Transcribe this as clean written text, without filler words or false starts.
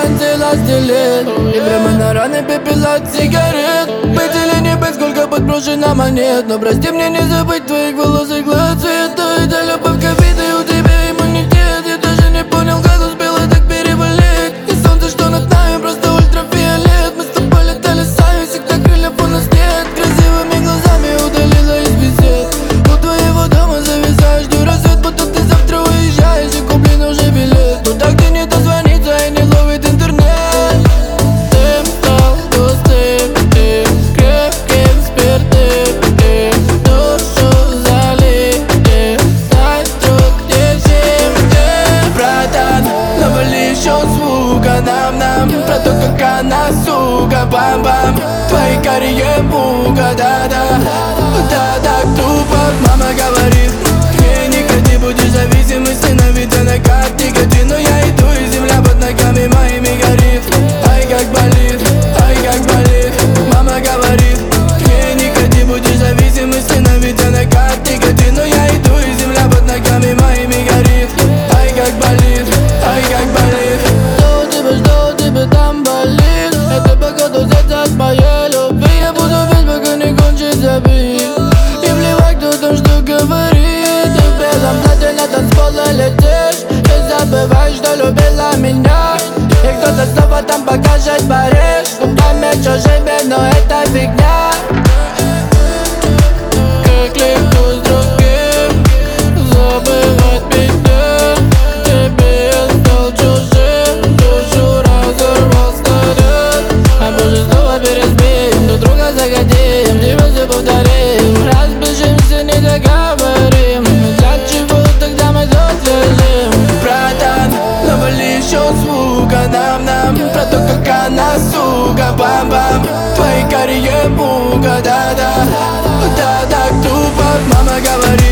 целость делит. И прямо на раны пепел от сигарет. Быть или не быть, сколько подброшено монет. Но прости мне не забыть твоих волос и глаз цвета. Это любовь к обиде, у тебя иммунитет. Я даже не понял, как успела так переболеть. И солнце, что над нами, просто ультрафиолет. Мы с тобой летали сами, всегда крыльев у нас нет. Красивыми глазами удалила из бесед. У твоего дома зависаешь, жду рассвет, будто ты завтра уезжаешь и куплен уже билет. Но так ты не дозвонится и не ловит интернет. Ты стал пустым, ты крепким спиртным, ты душу залили, дай друг держи мне. Братан, навали еще звука нам про то, как она, сука, бам-бам. Твои карие мука, да-да, да, так тупо. Мама говорит, не, не ходи, будешь зависимости на виде на карте годи. Но я иду, и земля под ногами моими горит. Ай, как болит, ай, как болит. Мама говорит, не, не ходи, будешь зависимости на виде на карте годи. Но я иду, и земля под ногами моими горит. Ай, как болит, ай, как болит. Что у тебя там болит? Это походу взяться от моей любви. Я буду петь, пока не кончится бит. И плевать, кто там что говорит. Ты в белом платье на танцполе летишь. Ты забываешь, что любила меня. И кто-то снова там покажет Париж. Губами чужими, но это фигня. Как легко с другим забывать меня. Тебе я стал чужим, душу разорвал снаряд. А позже снова переспим, друг друга загодим, либо все повторим. Разбежимся, не договорим. Для чего тогда мы тут лежим? Братан, навали еще звука нам про то, как она, сука, бам-бам. Твои карие мука, да-да, да, так тупо. Мама говорит,